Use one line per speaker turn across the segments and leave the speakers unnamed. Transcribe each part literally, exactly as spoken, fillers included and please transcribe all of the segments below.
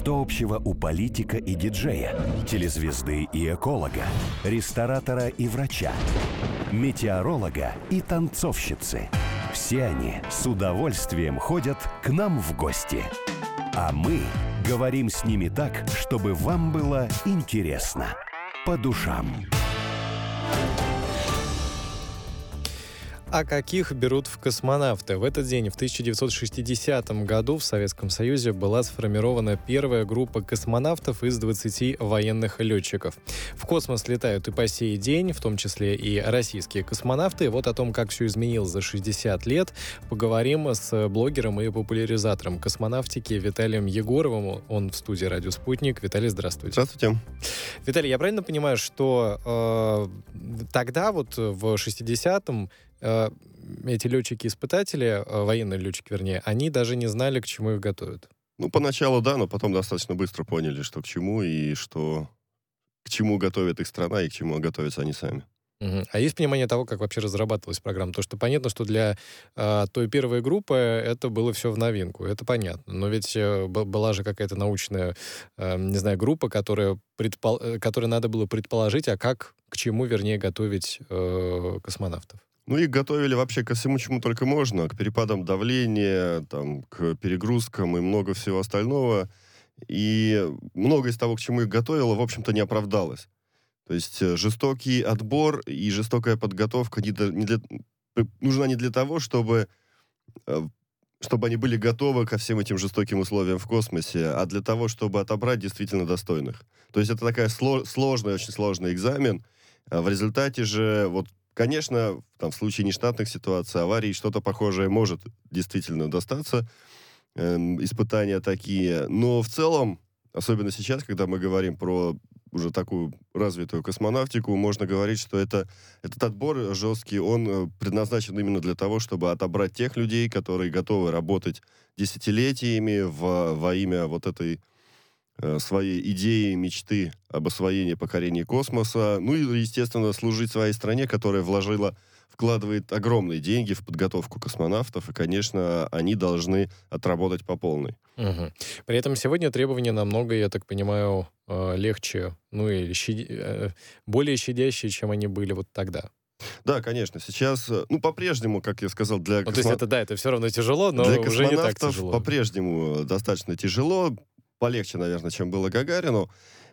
Что общего у политика и диджея, телезвезды и эколога, ресторатора и врача, метеоролога и танцовщицы? Все они с удовольствием ходят к нам в гости. А мы говорим с ними так, чтобы вам было интересно, по душам.
А каких берут в космонавты? В этот день, в тысяча девятьсот шестидесятом году, в Советском Союзе была сформирована первая группа космонавтов из двадцати военных летчиков. В космос летают и по сей день, в том числе и российские космонавты. Вот о том, как все изменилось за шестьдесят лет, поговорим с блогером и популяризатором космонавтики Виталием Егоровым. Он в студии «Радио Спутник». Виталий, здравствуйте.
Здравствуйте.
Виталий, я правильно понимаю, что э, тогда, вот в шестидесятом, эти летчики-испытатели, военные летчики, вернее, они даже не знали, к чему их готовят?
Ну, поначалу да, но потом достаточно быстро поняли, что к чему, и что к чему готовит их страна, и к чему готовятся они сами.
Угу. А есть понимание того, как вообще разрабатывалась программа? То, что понятно, что для э, той первой группы это было все в новинку, это понятно. Но ведь э, была же какая-то научная, э, не знаю, группа, которая, предпол... которой надо было предположить, а как, к чему, вернее, готовить э, космонавтов.
Ну, их готовили вообще ко всему, чему только можно, к перепадам давления, там, к перегрузкам и много всего остального. И многое из того, к чему их готовило, в общем-то, не оправдалось. То есть жестокий отбор и жестокая подготовка не для, не для, нужна не для того, чтобы, чтобы они были готовы ко всем этим жестоким условиям в космосе, а для того, чтобы отобрать действительно достойных. То есть это такая сло, сложный, очень сложный экзамен. В результате же, вот, конечно, там, в случае нештатных ситуаций, аварий, что-то похожее может действительно достаться, э, испытания такие. Но в целом, особенно сейчас, когда мы говорим про уже такую развитую космонавтику, можно говорить, что это, этот отбор жесткий, он предназначен именно для того, чтобы отобрать тех людей, которые готовы работать десятилетиями в, во имя вот этой своей идеи, мечты об освоении, покорении космоса. Ну и, естественно, служить своей стране, которая вложила, вкладывает огромные деньги в подготовку космонавтов, и, конечно, они должны отработать по полной.
Угу. При этом сегодня требования намного, я так понимаю, легче, ну или щади... более щадящие, чем они были вот тогда.
Да, конечно. Сейчас, ну, по-прежнему, как я сказал, для
ну,
космо...
то есть это, да, это все равно тяжело, но
для
уже не так тяжело.
По-прежнему достаточно тяжело, полегче, наверное, чем было Гагарину.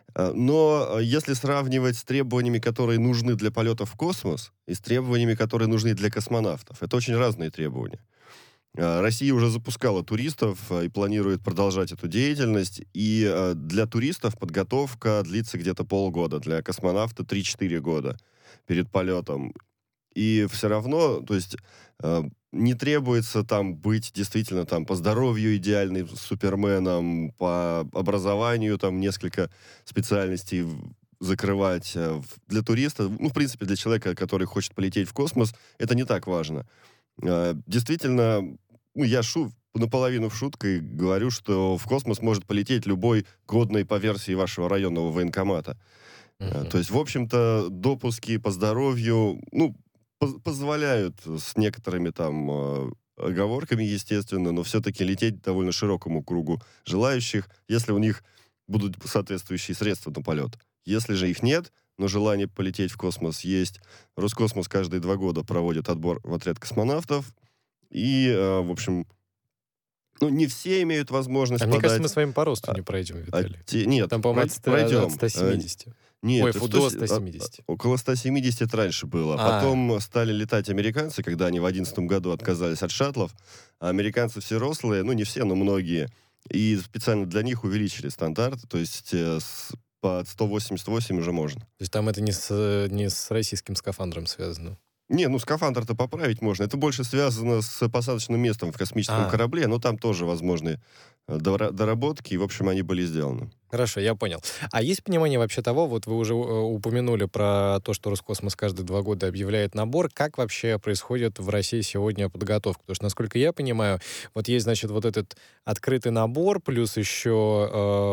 Но если сравнивать с требованиями, которые нужны для полетов в космос, и с требованиями, которые нужны для космонавтов, это очень разные требования. Россия уже запускала туристов и планирует продолжать эту деятельность. И для туристов подготовка длится где-то полгода, для космонавта три-четыре года перед полетом. И все равно, то есть, э, не требуется там быть действительно там по здоровью идеальным суперменом, по образованию там несколько специальностей закрывать. Для туриста, ну, в принципе, для человека, который хочет полететь в космос, это не так важно. Э, действительно, ну, я шу наполовину в шуткой говорю, что в космос может полететь любой годный по версии вашего районного военкомата. Uh-huh. То есть, в общем-то, допуски по здоровью, ну, позволяют с некоторыми там э, оговорками, естественно, но все-таки лететь довольно широкому кругу желающих, если у них будут соответствующие средства на полет. Если же их нет, но желание полететь в космос есть, Роскосмос каждые два года проводит отбор в отряд космонавтов, и, э, в общем, ну, не все имеют возможность
а
подать.
Мне кажется, мы с вами по росту не пройдем, Виталий.
А, те, нет,
там, по-моему,
про- пройдем.
от ста семидесяти.
Нет,
Ой, фу, до ста семидесяти.
Около ста семидесяти это раньше было.
А.
Потом стали летать американцы, когда они в одиннадцатом году отказались от шаттлов. А американцы все рослые, ну, не все, но многие. И специально для них увеличили стандарт. То есть э, с, под сто восемьдесят восемь уже можно.
То есть там это не с, не с российским скафандром связано?
Не, ну скафандр-то поправить можно. Это больше связано с посадочным местом в космическом
а.
корабле, но там тоже возможны доработки, и, в общем, они были сделаны.
Хорошо, я понял. А есть понимание вообще того, вот вы уже упомянули про то, что Роскосмос каждые два года объявляет набор, как вообще происходит в России сегодня подготовка? Потому что, насколько я понимаю, вот есть, значит, вот этот открытый набор, плюс еще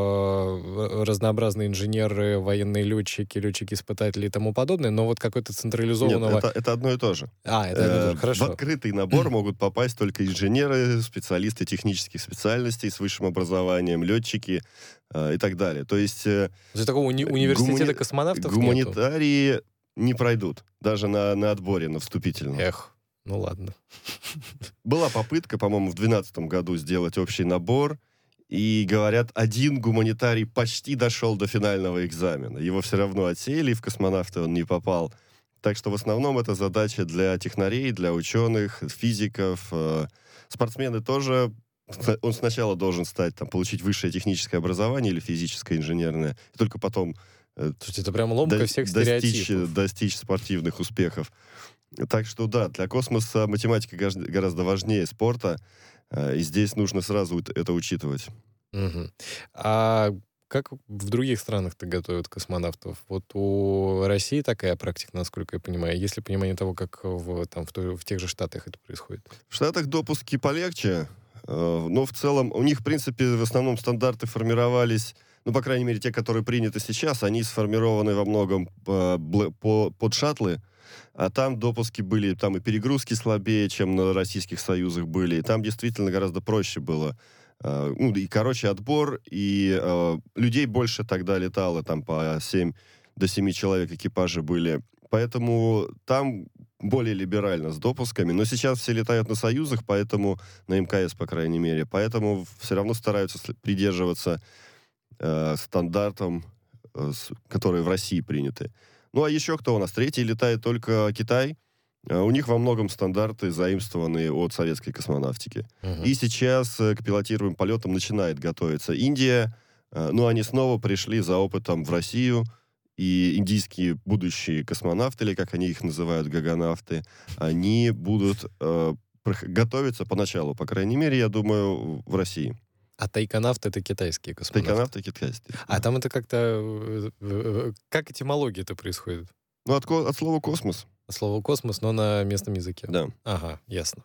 э, разнообразные инженеры, военные летчики, летчики-испытатели и тому подобное, но вот какой-то централизованного...
Нет, это, это одно и то же.
А, это одно и то же, хорошо.
В открытый набор могут попасть только инженеры, специалисты технических специальностей с высшим образованием, летчики. э, и так далее. То есть... Э,
То есть такого уни- университета
гумани-
космонавтов нету?
Гуманитарии не пройдут, даже на, на отборе, на вступительном.
Эх, ну ладно.
Была попытка, по-моему, в две тысячи двенадцатом году сделать общий набор, и, говорят, один гуманитарий почти дошел до финального экзамена. Его все равно отсеяли, и в космонавты он не попал. Так что в основном это задача для технарей, для ученых, физиков. Спортсмены тоже... Он сначала должен стать, там, получить высшее техническое образование или физическое, инженерное, и только потом...
То есть это прям ломка
до-
всех
достичь,
стереотипов.
достичь спортивных успехов. Так что да, для космоса математика гаж- гораздо важнее спорта, э, и здесь нужно сразу ут- это учитывать.
Мгм. А как в других странах-то готовят космонавтов? Вот у России такая практика, насколько я понимаю. Есть ли понимание того, как в, там, в, той- в тех же Штатах это происходит?
В Штатах допуски полегче, э, но в целом у них, в принципе, в основном стандарты формировались, ну, по крайней мере, те, которые приняты сейчас, они сформированы во многом э, бл- по- под шаттлы, а там допуски были, там и перегрузки слабее, чем на российских союзах были, и там действительно гораздо проще было. Э, ну, и, короче, отбор, и э, людей больше тогда летало, там по семь до семи человек экипажи были. Поэтому там более либерально с допусками. Но сейчас все летают на союзах, поэтому на МКС, по крайней мере. Поэтому все равно стараются сли- придерживаться э, стандартам, э, с- которые в России приняты. Ну, а еще кто у нас? Третий летает только Китай. Э, У них во многом стандарты заимствованы от советской космонавтики.
Мгм.
И сейчас э, к пилотируемым полетам начинает готовиться Индия. Э, Ну, они снова пришли за опытом в Россию. И индийские будущие космонавты, или как они их называют, гагонавты, они будут э, прох- готовиться поначалу, по крайней мере, я думаю, в России.
А тайконавты — это китайские космонавты.
Тайконавты китайские.
А там это как-то... э, э, Как этимология это происходит?
Ну, от, ко- от слова космос.
Слово «космос», но на местном языке.
Да.
Ага, ясно.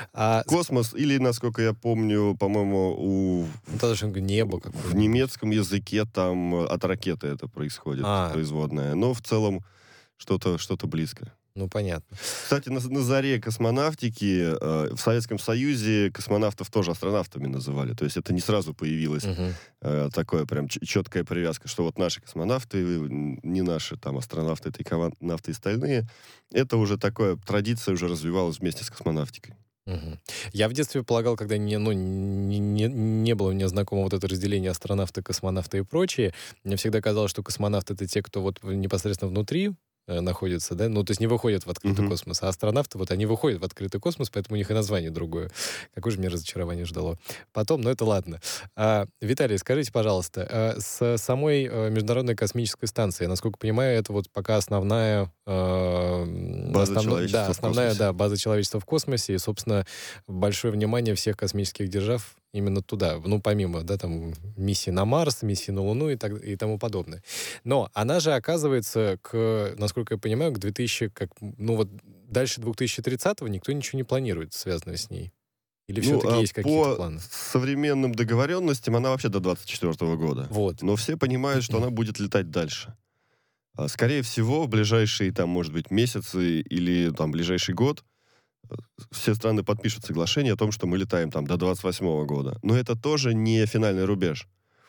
А
Космос, или, насколько я помню, по-моему, у,
ну, тогда же небо
в
какое-то.
немецком языке там э, от ракеты это происходит,
А.
производное. Но в целом что-то, что-то близко.
Ну, понятно.
Кстати, на, на заре космонавтики э, в Советском Союзе космонавтов тоже астронавтами называли. То есть это не сразу появилось
Мгм.
э, такое прям ч- четкая привязка, что вот наши космонавты, м, не наши там астронавты, тайконавты и остальные. Это уже такая традиция уже развивалась вместе с космонавтикой.
Мгм. Я в детстве полагал, когда не, ну, не, не- не было у меня знакомо вот это разделение астронавты, космонавты и прочее, мне всегда казалось, что космонавты — это те, кто вот непосредственно внутри э, находятся, да, ну, то есть не выходят в открытый
Мгм.
космос, а астронавты, вот они выходят в открытый космос, поэтому у них и название другое. Какое же мне разочарование ждало. Потом, ну, это ладно. А, Виталий, скажите, пожалуйста, а с самой э, Международной космической станцией, насколько понимаю, это вот пока основная... э,
База
основно-
человечества
да,
в
основная,
космосе.
да, база человечества в космосе, и, собственно, большое внимание всех космических держав именно туда, ну, помимо, да, там, миссии на Марс, миссии на Луну и, так, и тому подобное. Но она же, оказывается, к, насколько я понимаю, к две тысячи, как, ну, вот дальше две тысячи тридцатого никто ничего не планирует, связанное с ней. Или
Ну,
все-таки
а
есть какие-то
по
планы?
современным договоренностям она вообще до двадцать четвёртого года.
Вот.
Но все понимают, что она будет летать дальше. А, Скорее всего, в ближайшие, там, может быть, месяцы или там ближайший год э, все страны подпишут соглашение о том, что мы летаем там до двадцать восьмого года. Но это тоже не финальный рубеж.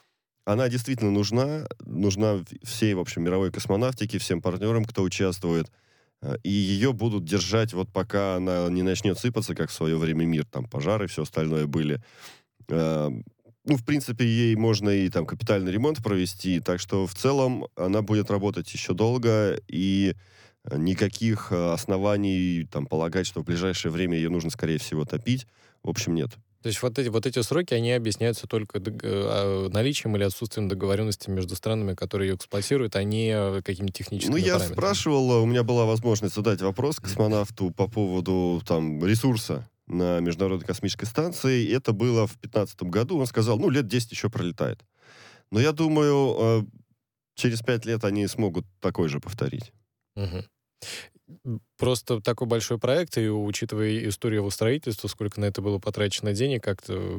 Она действительно нужна, нужна в- всей, в общем, мировой космонавтике, всем партнерам, кто участвует. Э, И ее будут держать, вот пока она не начнет сыпаться, как в свое время мир, там пожары и все остальное были. Э, Ну, в принципе, ей можно и там капитальный ремонт провести, так что в целом она будет работать еще долго, и э, никаких э, оснований там полагать, что в ближайшее время ее нужно, скорее всего, топить, в общем, нет.
То есть вот эти, вот эти сроки, они объясняются только дог- э, наличием или отсутствием договоренности между странами, которые ее эксплуатируют, а не э, какими-то техническими
Ну, я
параметрами.
спрашивал, э, у меня была возможность задать вопрос космонавту по поводу там ресурса на Международной космической станции. И это было в пятнадцатом году. Он сказал, ну, лет десять еще пролетает. Но я думаю, э, через пять лет они смогут такой же повторить.
Мгм. Просто такой большой проект, и учитывая историю его строительства, сколько на это было потрачено денег, как-то,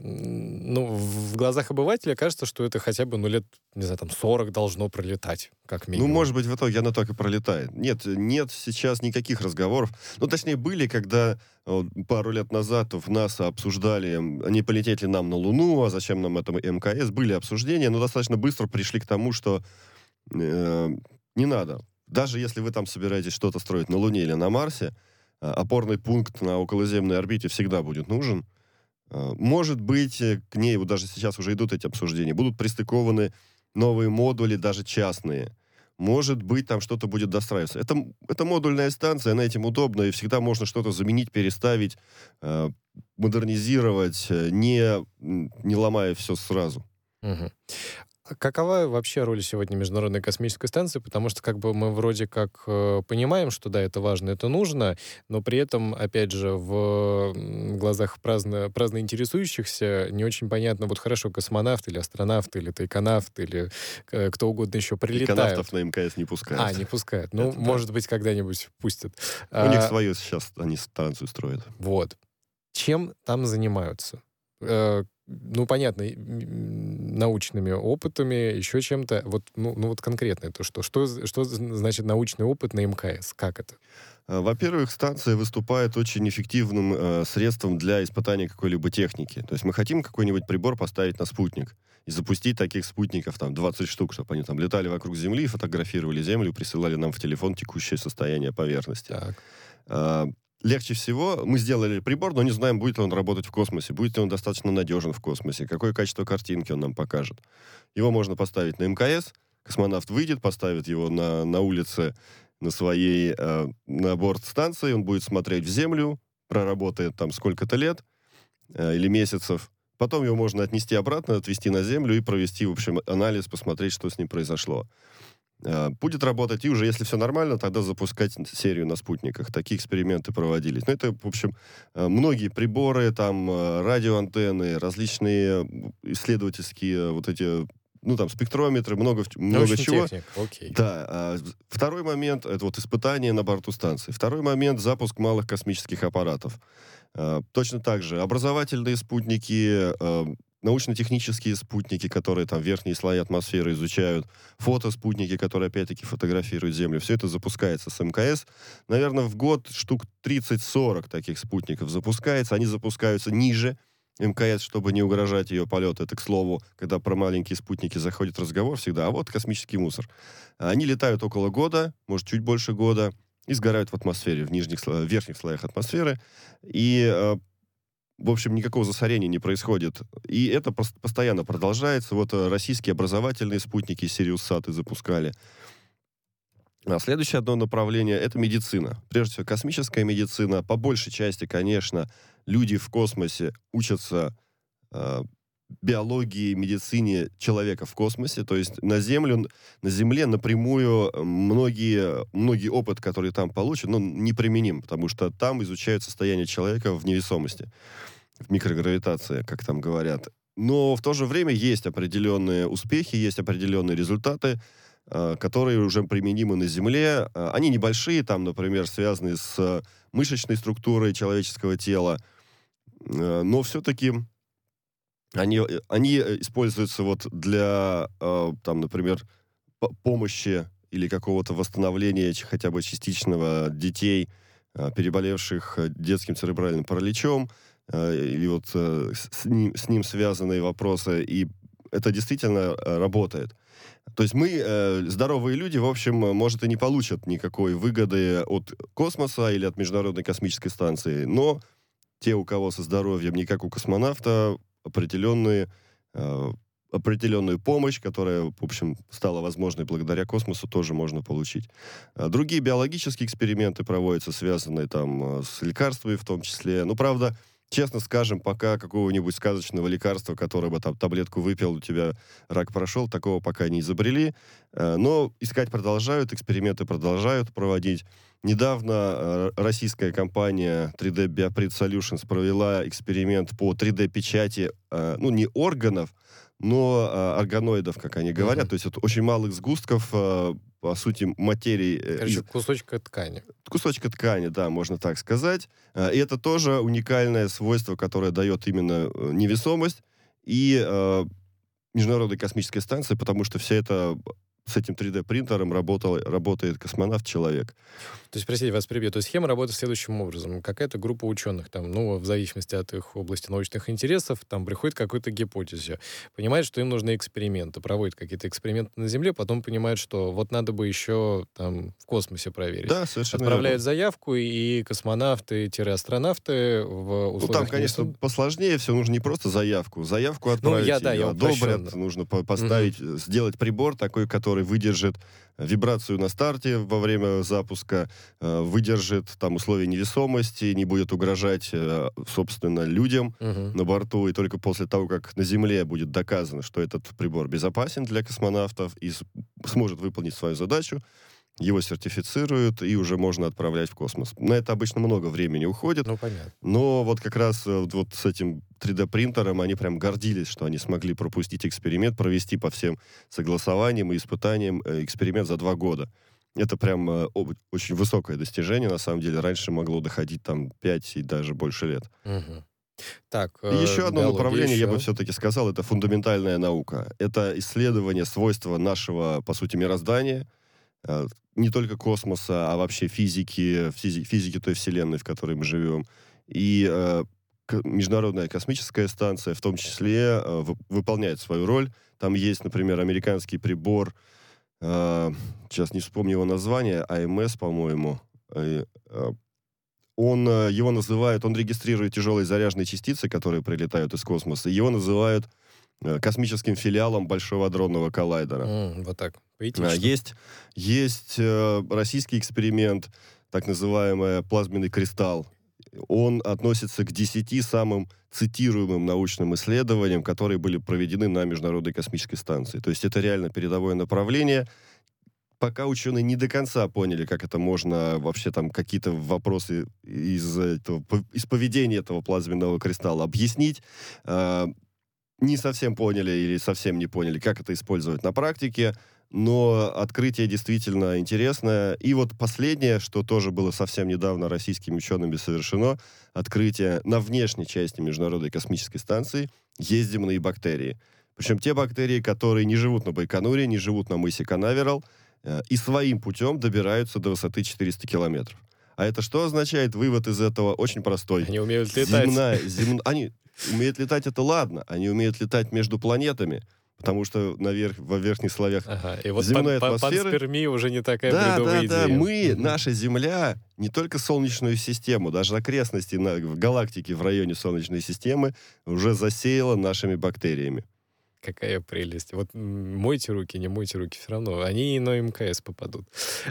ну, в глазах обывателя кажется, что это хотя бы, ну, лет, не знаю, там, сорок должно пролетать, как
Ну,
минимум.
может быть, в итоге оно так и пролетает. Нет, нет сейчас никаких разговоров. Ну, точнее, были, когда вот, пару лет назад в НАСА обсуждали, не полететь ли нам на Луну, а зачем нам это МКС. Были обсуждения, но достаточно быстро пришли к тому, что э, не надо. Даже если вы там собираетесь что-то строить на Луне или на Марсе, э, опорный пункт на околоземной орбите всегда будет нужен. Э, может быть, э, к ней, вот даже сейчас уже идут эти обсуждения, будут пристыкованы новые модули, даже частные. Может быть, там что-то будет достраиваться. Это, это модульная станция, она этим удобна, и всегда можно что-то заменить, переставить, э, модернизировать, э, не, не ломая все сразу.
Мгм. А какова вообще роль сегодня Международной космической станции? Потому что как бы мы вроде как э, понимаем, что да, это важно, это нужно, но при этом, опять же, в м, глазах праздно, праздно интересующихся не очень понятно, вот хорошо, космонавт или астронавт, или тайконавт, или э, кто угодно еще прилетают.
Иконавтов на МКС не пускают.
А, не пускают. Ну,
Это да.
может быть, когда-нибудь пустят.
У них
А,
свою сейчас, они станцию строят.
вот. Чем там занимаются? Э, ну, понятно, и, м, научными опытами, еще чем-то. Вот, ну, ну вот конкретно это что? Что, з- что з- значит научный опыт на МКС? Как это?
Э, Во-первых, станция выступает очень эффективным э, средством для испытания какой-либо техники. То есть мы хотим какой-нибудь прибор поставить на спутник и запустить таких спутников, там, двадцать штук, чтобы они там летали вокруг Земли, фотографировали Землю, присылали нам в телефон текущее состояние поверхности.
Так.
А, Легче всего мы сделали прибор, но не знаем, будет ли он работать в космосе, будет ли он достаточно надежен в космосе, какое качество картинки он нам покажет. Его можно поставить на МКС, космонавт выйдет, поставит его на, на улице, на своей, э, на борт станции, он будет смотреть в Землю, проработает там сколько-то лет э, или месяцев. Потом его можно отнести обратно, отвезти на Землю и провести, в общем, анализ, посмотреть, что с ним произошло. Э, Будет работать, и уже, если все нормально, тогда запускать серию на спутниках. Такие эксперименты проводились. Ну, это, в общем, э, многие приборы, там, э, радиоантенны, различные м, исследовательские вот эти, ну, там, спектрометры, много, в- много
Научный
чего.
техник, окей.
Да. а, з- Второй момент — это вот испытание на борту станции. Второй момент — запуск малых космических аппаратов. А, Точно так же образовательные спутники, а, научно-технические спутники, которые там верхние слои атмосферы изучают, фотоспутники, которые опять-таки фотографируют Землю. Все это запускается с МКС. Наверное, в год штук тридцать-сорок таких спутников запускается. Они запускаются ниже МКС, чтобы не угрожать ее полету. Это, к слову, когда про маленькие спутники заходит разговор всегда. А вот космический мусор. Они летают около года, может, чуть больше года, и сгорают в атмосфере, в нижних, сло- в верхних слоях атмосферы. И, э, в общем, никакого засорения не происходит. И это пос- постоянно продолжается. Вот э, российские образовательные спутники Сириуссаты запускали. А следующее одно направление — это медицина. Прежде всего, космическая медицина. По большей части, конечно, люди в космосе учатся э, биологии, медицине человека в космосе. То есть на Землю, на Земле напрямую э, многие, многие опыт, который там получен, он неприменим, потому что там изучают состояние человека в невесомости, в микрогравитации, как там говорят. Но в то же время есть определенные успехи, есть определенные результаты, э, которые уже применимы на Земле. Э, Они небольшие, там, например, связаны с э, мышечной структурой человеческого тела, э, но все-таки они, э, они э, используются вот для, э, там, например, по- помощи или какого-то восстановления ч- хотя бы частичного детей, э, переболевших э, детским церебральным параличом, э, или вот э, с, с ним, с ним связанные вопросы, и это действительно э, работает. То есть мы, э, здоровые люди, в общем, э, может, и не получат никакой выгоды от космоса или от Международной космической станции, но те, у кого со здоровьем не как у космонавта, определенные, э, определенную помощь, которая, в общем, стала возможной благодаря космосу, тоже можно получить. А другие биологические эксперименты проводятся, связанные там э, с лекарствами в том числе. Ну, правда, честно скажем, пока какого-нибудь сказочного лекарства, которое бы там таблетку выпил, у тебя рак прошел, такого пока не изобрели. Э, Но искать продолжают, эксперименты продолжают проводить. Недавно э, российская компания три дэ Bioprit Solutions провела эксперимент по три дэ-печати, э, ну, не органов, но э, органоидов, как они говорят,
Мгм.
то есть вот очень малых сгустков, э, по сути, материи. э,
Короче,
из-
кусочка ткани.
Кусочка ткани, да, можно так сказать. Э, И это тоже уникальное свойство, которое дает именно э, невесомость и э, Международной космической станции, потому что все это с этим три дэ-принтером работал, работает космонавт-человек.
То есть, простите, вас перебью. То есть схема работает следующим образом. Какая-то группа ученых, там, ну, в зависимости от их области научных интересов, там, приходит к какой-то гипотезе, понимает, что им нужны эксперименты, проводит какие-то эксперименты на Земле, потом понимает, что вот надо бы еще там в космосе проверить.
Да, совершенно
Отправляет
верно.
заявку, и космонавты-астронавты в
Ну,
условиях...
там, конечно,
невесом-
посложнее все, нужно не просто заявку. Заявку отправить,
я, да,
её
я
одобрят,
упрощенно.
нужно по- поставить, э, сделать прибор такой, который выдержит вибрацию на старте во время запуска, э, выдержит там условия невесомости, не будет угрожать, э, собственно, людям
Мгм.
на борту, и только после того, как на Земле будет доказано, что этот прибор безопасен для космонавтов и с- сможет выполнить свою задачу, его сертифицируют, и уже можно отправлять в космос. На это обычно много времени уходит,
Ну, понятно.
но вот как раз э, вот с этим три дэ-принтером они прям гордились, что они смогли пропустить эксперимент, провести по всем согласованиям и испытаниям э, эксперимент за два года. Это прям э, об- очень высокое достижение, на самом деле. Раньше могло доходить там пять и даже больше лет.
Мгм. Так,
И
э,
еще одно
биология
направление, я бы
еще.
все-таки сказал, это фундаментальная наука. Это исследование свойства нашего, по сути, мироздания, э, не только космоса, а вообще физики, физи- физики той вселенной, в которой мы живем. И э, к- Международная космическая станция в том числе э, вы- выполняет свою роль. Там есть, например, американский прибор, э, сейчас не вспомню его название, а эм эс, по-моему. Э, э, он, э, его называют, он регистрирует тяжелые заряженные частицы, которые прилетают из космоса. Его называют э, космическим филиалом Большого адронного коллайдера.
М, вот так,
А,
поэтично.
Есть, есть э, российский эксперимент, так называемый плазменный кристалл. Он относится к десяти самым цитируемым научным исследованиям, которые были проведены на Международной космической станции. То есть это реально передовое направление. Пока ученые не до конца поняли, как это можно вообще там какие-то вопросы из, этого, по- из поведения этого плазменного кристалла объяснить, э, не совсем поняли или совсем не поняли, как это использовать на практике, но открытие действительно интересное. И вот последнее, что тоже было совсем недавно российскими учеными совершено, открытие на внешней части Международной космической станции есть земные бактерии. Причем те бактерии, которые не живут на Байконуре, не живут на мысе Канаверал, э, и своим путем добираются до высоты четыреста километров. А это что означает? Вывод из этого очень простой.
Они умеют летать.
Земная, зем- Они умеют летать, это ладно. Они умеют летать между планетами, потому что наверх, во верхних слоях
Ага, и вот
земной
пан- пан-
атмосферы.
панспермия уже не такая
Да,
бредовая
да, да.
идея.
Мы,
Мгм.
наша Земля, не только Солнечную систему, даже окрестности на, в галактике в районе Солнечной системы уже засеяла нашими бактериями.
Какая прелесть. Вот м, мойте руки, не мойте руки, все равно. Они и на эм ка эс попадут.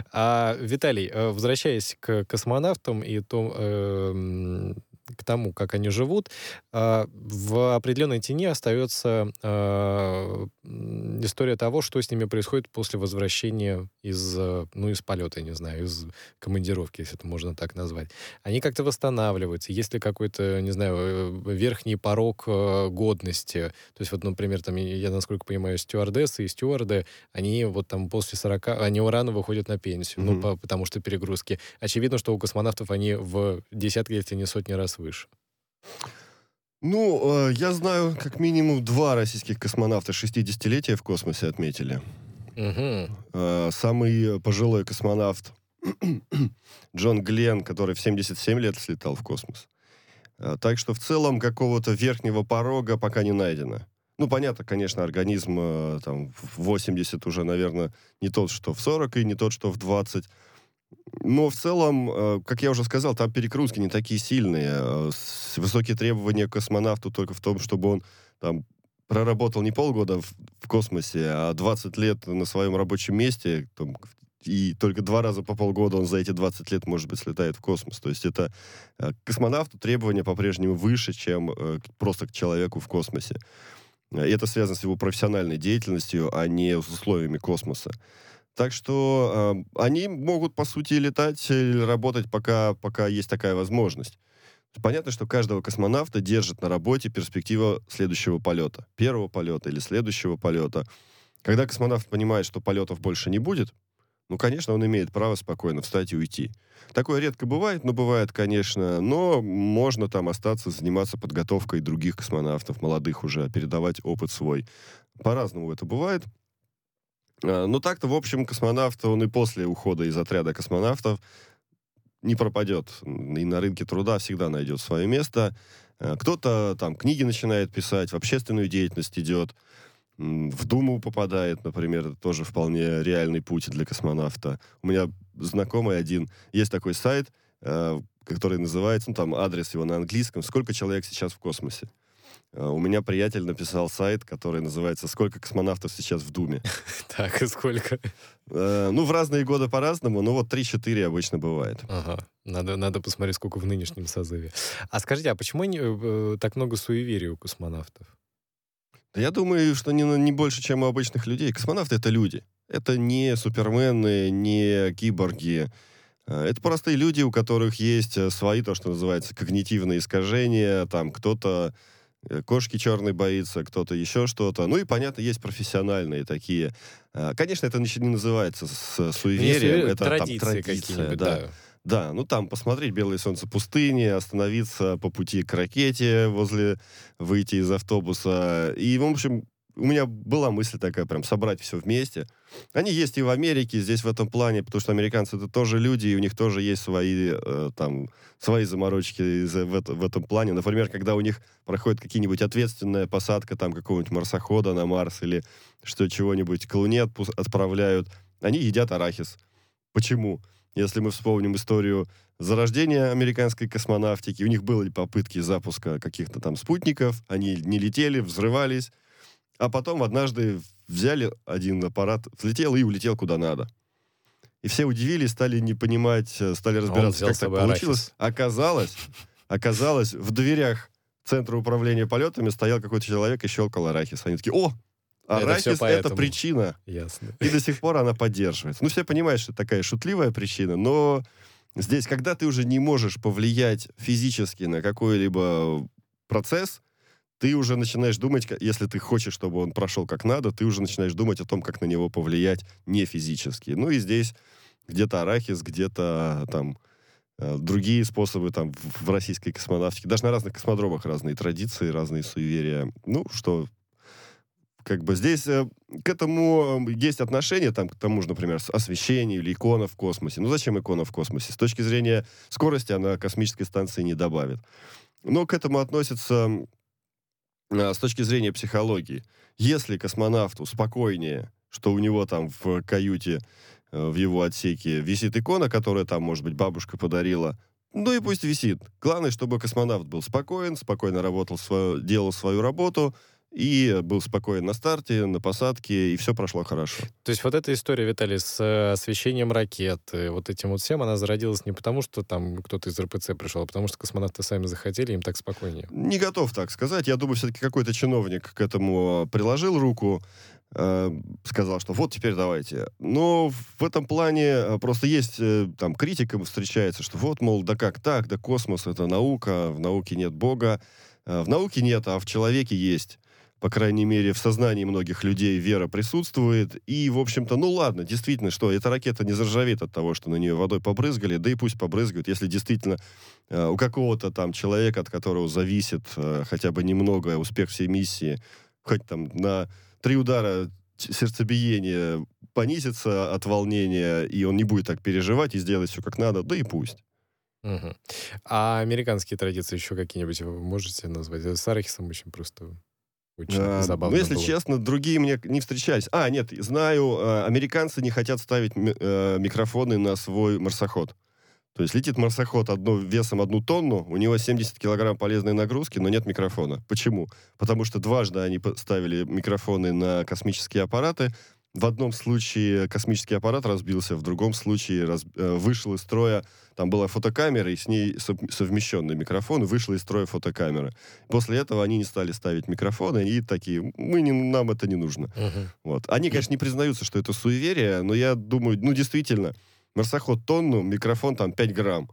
А, Виталий, э, возвращаясь к космонавтам и том, эм, к тому, как они живут, а, в определенной тени остается а, м, история того, что с ними происходит после возвращения из, э, ну, из полета, я не знаю, из командировки, если это можно так назвать. Они как-то восстанавливаются. Есть ли какой-то, не знаю, э, верхний порог э, годности? То есть вот, например, там, я, я, насколько понимаю, стюардессы и стюарды, они вот там после сорока, они рано выходят на пенсию, ну,
Мгм.
по- потому что перегрузки. Очевидно, что у космонавтов они в десятки, если не сотни раз выше.
Ну, э, я знаю, как минимум два российских космонавта шестидесятилетия в космосе отметили.
Мгм.
Э, Самый пожилой космонавт Джон Гленн, который в семьдесят семь лет слетал в космос. Э, Так что в целом какого-то верхнего порога пока не найдено. Ну, понятно, конечно, организм э, там, в восемьдесят уже, наверное, не тот, что в сорок, и не тот, что в двадцать. Но в целом, э, как я уже сказал, там перегрузки не такие сильные. Э, с- Высокие требования к космонавту только в том, чтобы он там проработал не полгода в, в космосе, а двадцать лет на своем рабочем месте, там, и только два раза по полгода он за эти двадцать лет, может быть, слетает в космос. То есть это э, к космонавту требования по-прежнему выше, чем э, к- просто к человеку в космосе. Э, И это связано с его профессиональной деятельностью, а не с условиями космоса. Так что э, они могут, по сути, летать или работать, пока, пока есть такая возможность. Понятно, что каждого космонавта держит на работе перспектива следующего полета. Первого полета или следующего полета. Когда космонавт понимает, что полетов больше не будет, ну, конечно, он имеет право спокойно встать и уйти. Такое редко бывает, но бывает, конечно. Но можно там остаться, заниматься подготовкой других космонавтов, молодых уже, передавать опыт свой. По-разному это бывает. Но так-то, в общем, космонавт, он и после ухода из отряда космонавтов не пропадет. И на рынке труда всегда найдет свое место. Кто-то там книги начинает писать, в общественную деятельность идет, в Думу попадает, например, это тоже вполне реальный путь для космонавта. У меня знакомый один, есть такой сайт, который называется, ну там адрес его на английском, «Сколько человек сейчас в космосе?». У меня приятель написал сайт, который называется «Сколько космонавтов сейчас в Думе?».
Так, и сколько?
Ну, в разные годы по-разному, но вот три-четыре обычно бывает.
Ага, надо, надо посмотреть, сколько в нынешнем созыве. А скажите, а почему не, э, так много суеверий у космонавтов?
Да я думаю, что не, не больше, чем у обычных людей. Космонавты — это люди. Это не супермены, не киборги. Это простые люди, у которых есть свои, то, что называется, когнитивные искажения. Там кто-то кошки черной боится, кто-то еще что-то. Ну и, понятно, есть профессиональные такие. Конечно, это еще не называется с суеверием. Это
традиции
там традиция,
какие-нибудь,
да.
да.
Да, ну там посмотреть «Белое солнце пустыни», остановиться по пути к ракете, возле выйти из автобуса. И, в общем, у меня была мысль такая, прям собрать все вместе. Они есть и в Америке, здесь в этом плане, потому что американцы — это тоже люди, и у них тоже есть свои, э, там, свои заморочки в, это, в этом плане. Например, когда у них проходит какие-нибудь ответственная посадка там какого-нибудь марсохода на Марс или что чего-нибудь к Луне отпу- отправляют, они едят арахис. Почему? Если мы вспомним историю зарождения американской космонавтики, у них были попытки запуска каких-то там спутников, они не летели, взрывались, а потом однажды взяли один аппарат, взлетел и улетел куда надо. И все удивились, стали не понимать, стали разбираться, как так получилось. Оказалось, оказалось, в дверях Центра управления полетами стоял какой-то человек и щелкал арахис. Они такие: о! Арахис — это причина.
Ясно.
И до сих пор она поддерживается. Ну, все понимают, что это такая шутливая причина, но здесь, когда ты уже не можешь повлиять физически на какой-либо процесс, ты уже начинаешь думать, если ты хочешь, чтобы он прошел как надо, ты уже начинаешь думать о том, как на него повлиять не физически. Ну и здесь где-то арахис, где-то там другие способы там в российской космонавтике. Даже на разных космодромах разные традиции, разные суеверия. Ну, что... Как бы здесь э, к этому есть отношение, там, к тому же, например, освещению или икона в космосе. Ну, зачем икона в космосе? С точки зрения скорости она космической станции не добавит. Но к этому относится э, с точки зрения психологии. Если космонавту спокойнее, что у него там в каюте, э, в его отсеке висит икона, которая там, может быть, бабушка подарила, ну и пусть висит. Главное, чтобы космонавт был спокоен, спокойно работал, свою, делал свою работу, и был спокоен на старте, на посадке, и все прошло хорошо.
То есть вот эта история, Виталий, с освещением ракет, вот этим вот всем, она зародилась не потому, что там кто-то из эр пэ цэ пришел, а потому что космонавты сами захотели, им так спокойнее.
Не готов так сказать. Я думаю, все-таки какой-то чиновник к этому приложил руку, э, сказал, что вот теперь давайте. Но в этом плане просто есть э, там критика встречается, что вот, мол, да как так, да космос — это наука, в науке нет Бога. Э, в науке нет, а в человеке есть. По крайней мере, в сознании многих людей вера присутствует. И, в общем-то, ну ладно, действительно, что эта ракета не заржавеет от того, что на нее водой побрызгали, да и пусть побрызгают, если действительно э, у какого-то там человека, от которого зависит э, хотя бы немного успех всей миссии, хоть там на три удара сердцебиения понизится от волнения, и он не будет так переживать и сделает все как надо, да и пусть.
Угу. А американские традиции еще какие-нибудь вы можете назвать? С арахисом очень просто...
А, ну, если было. Честно, другие мне не встречались. А, нет, знаю, а, американцы не хотят ставить ми- а, микрофоны на свой марсоход. То есть летит марсоход одно, весом одну тонну, у него семьдесят килограмм полезной нагрузки, но нет микрофона. Почему? Потому что дважды они ставили микрофоны на космические аппараты. В одном случае космический аппарат разбился, в другом случае раз, э, вышел из строя, там была фотокамера, и с ней совмещенный микрофон, и вышла из строя фотокамера. После этого они не стали ставить микрофоны, и такие, мы не, нам это не нужно. Uh-huh. Вот. Они, конечно, не признаются, что это суеверие, но я думаю, ну, действительно, марсоход тонну, микрофон там пять грамм.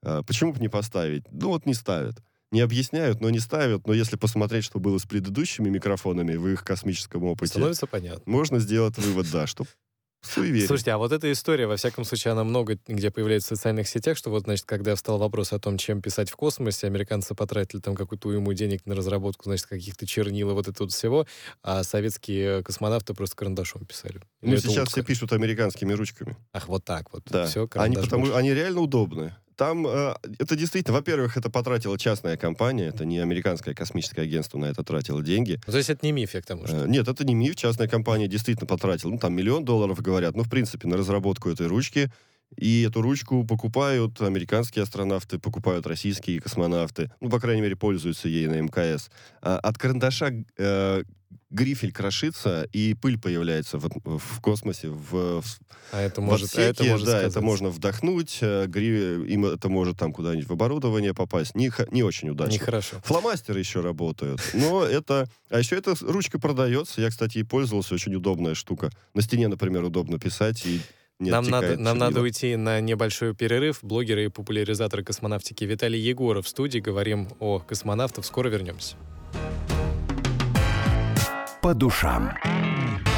А, почему бы не поставить? Ну вот не ставят. Не объясняют, но не ставят. Но если посмотреть, что было с предыдущими микрофонами в их космическом опыте,
становится понятно.
Можно сделать вывод, да, что суеверие.
Слушайте, а вот эта история, во всяком случае, она много где появляется в социальных сетях, что вот, значит, когда встал вопрос о том, чем писать в космосе, американцы потратили там какую-то уйму денег на разработку, значит, каких-то чернил и вот это вот всего, а советские космонавты просто карандашом писали. Или
Ну,
это
сейчас
утка?
все пишут американскими ручками.
Ах, вот так вот.
Да.
Все,
Они,
карандаш
потому,
больше.
они реально удобны. Там э, это действительно, во-первых, это потратила частная компания, это не американское космическое агентство на это тратило деньги.
Ну, то есть это не миф, я к тому, что...
Э, нет, это не миф, частная компания действительно потратила, ну, там миллион долларов, говорят, ну, в принципе, на разработку этой ручки. И эту ручку покупают американские астронавты, покупают российские космонавты. Ну, по крайней мере, пользуются ей на эм ка эс. А от карандаша э, грифель крошится, и пыль появляется в, в космосе, в, в,
А это
в
может, а
отсеке.
это может
Да,
сказаться.
это можно вдохнуть, э, гри- им это может там куда-нибудь в оборудование попасть. Не, х- не очень удачно.
Нехорошо.
Фломастеры еще работают. Но это... А еще эта ручка продается. Я, кстати, и пользовался. Очень удобная штука. На стене, например, удобно писать, и не
Нам надо,
оттекает
нам
чернила.
надо уйти на небольшой перерыв. Блогеры и популяризаторы космонавтики Виталий Егоров в студии. Говорим о космонавтах. Скоро вернемся.
По душам.